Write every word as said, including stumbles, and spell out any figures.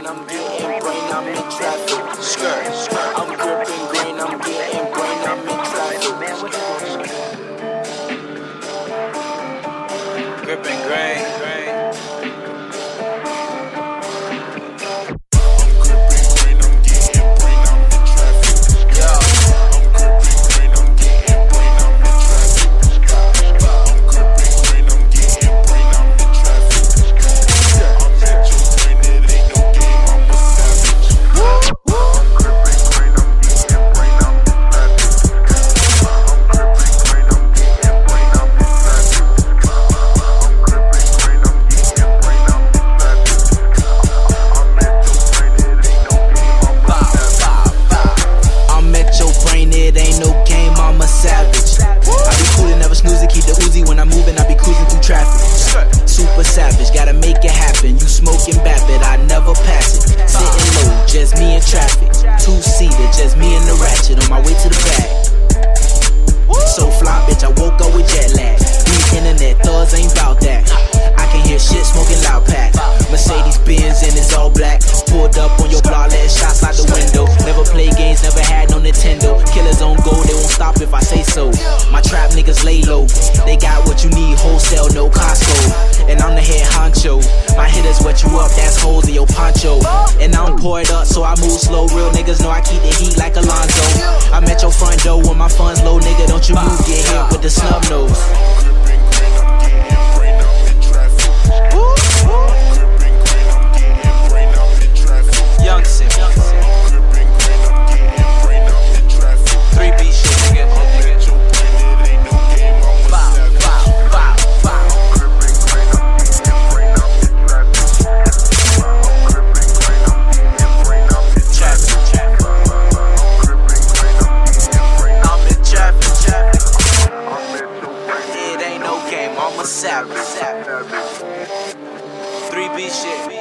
brain, I'm getting brain, I'm in traffic. Skirt, skirt. I'm gripping grain, I'm getting brain, I'm in traffic. Man, what you gonna do? Gripping grain, grain. Savage, gotta make it happen. You smoking bad, but I never pass it. Sitting low, just me in traffic. Two-seater, just me and the ratchet on my way to the bag. So fly, bitch, I woke up with jet lag. These internet thugs ain't bout that. I can hear shit smoking loud pack. Mercedes Benz and it's all black. Pulled up on your block, let shots out the window. Never play games, never had no Nintendo. Killers on go, they won't stop if I say so. My trap niggas lay low. They got what you need, wholesale, no Costco. And I'm the head honcho. My hitters wet you up, that's holes in your poncho. And I don't pour it up, so I move slow. Real niggas know I keep the heat like Alonzo. I'm at your front door when my funds low, nigga. Don't you move, get hit with the snub nose. Young Sim. three B shit, nigga. Bow, bow, bow, bow. Traffic, traffic. I'm in traffic, traffic. It ain't no game, I'm a savage. three B shit.